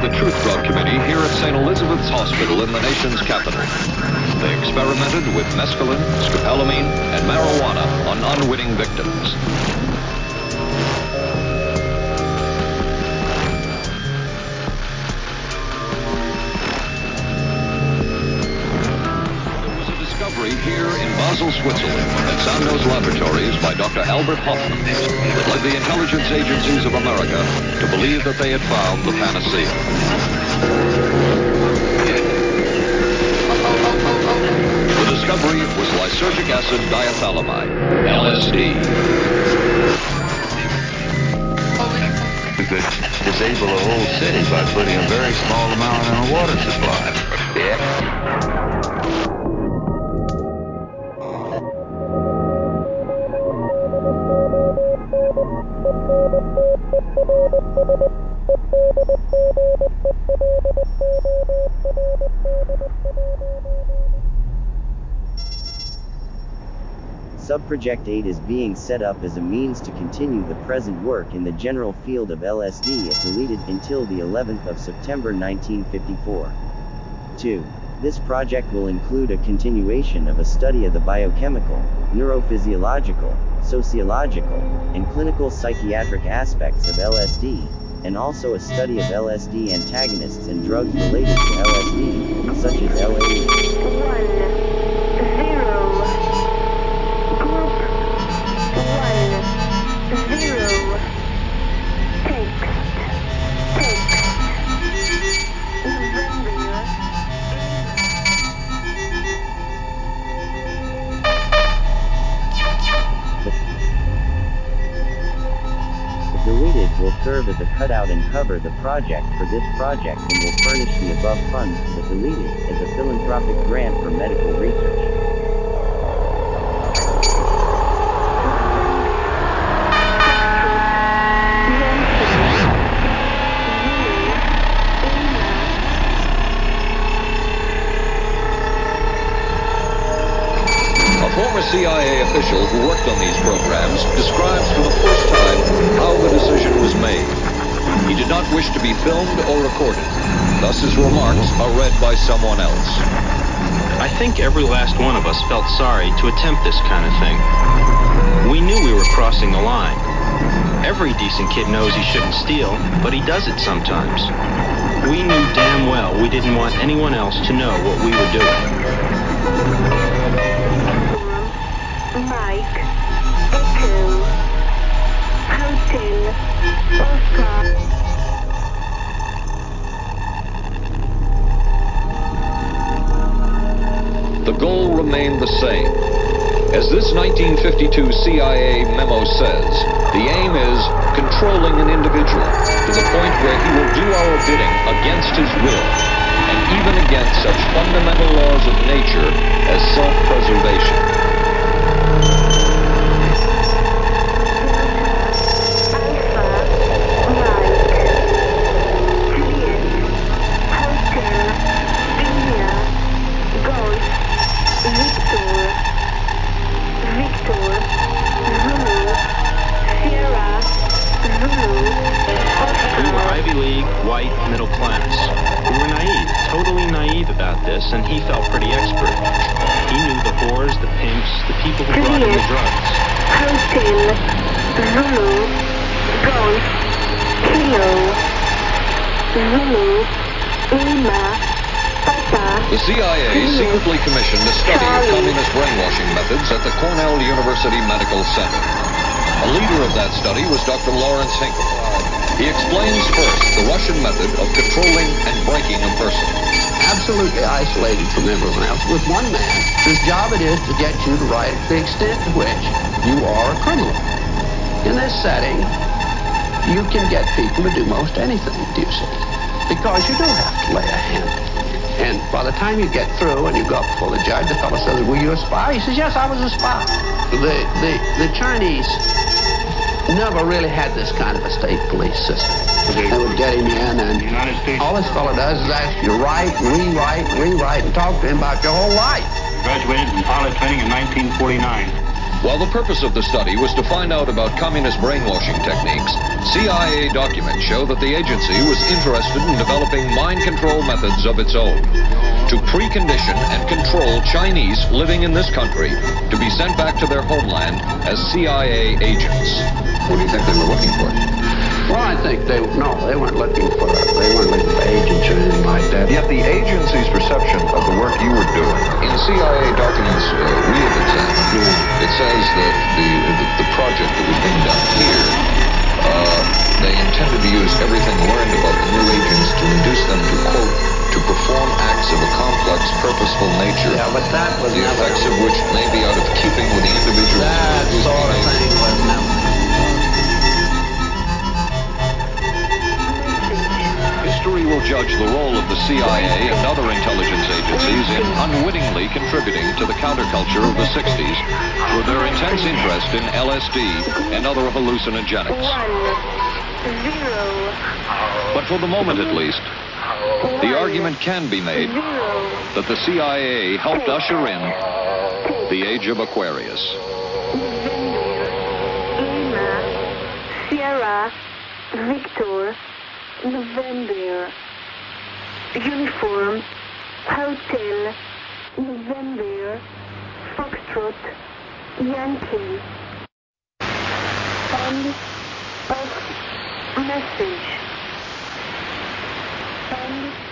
the Truth Drug Committee here at St. Elizabeth's Hospital in the nation's capital. They experimented with mescaline, scopolamine, and marijuana on unwitting victims. Here in Basel, Switzerland, at Sandoz Laboratories by Dr. Albert Hoffman, that led the intelligence agencies of America to believe that they had found the panacea. The discovery was lysergic acid diethylamide, LSD. We could disable a whole city by putting a very small amount in a water supply. Yeah. Subproject 8 is being set up as a means to continue the present work in the general field of LSD if deleted until the 11th of September 1954. 2. This project will include a continuation of a study of the biochemical, neurophysiological, sociological, and clinical psychiatric aspects of LSD, and also a study of LSD antagonists and drugs related to LSD, such as LA. Deleted will serve as a cutout and cover the project for this project and will furnish the above funds to the deleted as a philanthropic grant for medical research. Former CIA official who worked on these programs describes for the first time how the decision was made. He did not wish to be filmed or recorded. Thus his remarks are read by someone else. I think every last one of us felt sorry to attempt this kind of thing. We knew we were crossing the line. Every decent kid knows he shouldn't steal, but he does it sometimes. We knew damn well we didn't want anyone else to know what we were doing. Mike, Echo, Hotel, Oscar. The goal remained the same. As this 1952 CIA memo says, the aim is controlling an individual to the point where he will do our bidding against his will, and even against such fundamental laws of nature as self-preservation. White, middle class. We were naive, totally naive about this, and he felt pretty expert. He knew the whores, the pimps, the people who brought in the drugs. Hotel, Zulu, Golf, Kilo, Zulu, Lima, Papa. The CIA secretly commissioned a study of communist brainwashing methods at the Cornell University Medical Center. A leader of that study was Dr. Lawrence Hinkle. He explains first the Russian method of controlling and breaking a person. Absolutely isolated from everyone else, with one man whose job it is to get you to write the extent to which you are a criminal. In this setting, you can get people to do most anything, do you see? Because you do have to lay a hand. And by the time you get through and you go up before the judge, the fellow says, "Were you a spy?" He says, "Yes, I was a spy." The Chinese never really had this kind of a state police system. They would get him in, and all this fellow does is ask you to write and rewrite and talk to him about your whole life. Graduated from pilot training in 1949. While the purpose of the study was to find out about communist brainwashing techniques, CIA documents show that the agency was interested in developing mind control methods of its own to precondition and control Chinese living in this country to be sent back to their homeland as CIA agents. What do you think they were looking for? Well, I think they weren't looking for agents or anything like that. Yet the agency's perception of the work you were doing. In CIA documents we have examined, it says that the project that was being done here, they intended to use everything learned about the new agents to induce them to, quote, to perform acts of a complex, purposeful nature. Yeah, but that was the never... effects of which may be out of keeping with the individual. That sort of thing was never... History will judge the role of the CIA and other intelligence agencies in unwittingly contributing to the counterculture of the 60s through their intense interest in LSD and other hallucinogenics. 1, 0. But for the moment at least, the argument can be made that the CIA helped usher in the age of Aquarius. Lima, Sierra, Victor, November. Uniform, Hotel, November, Foxtrot, Yankee. End of message. End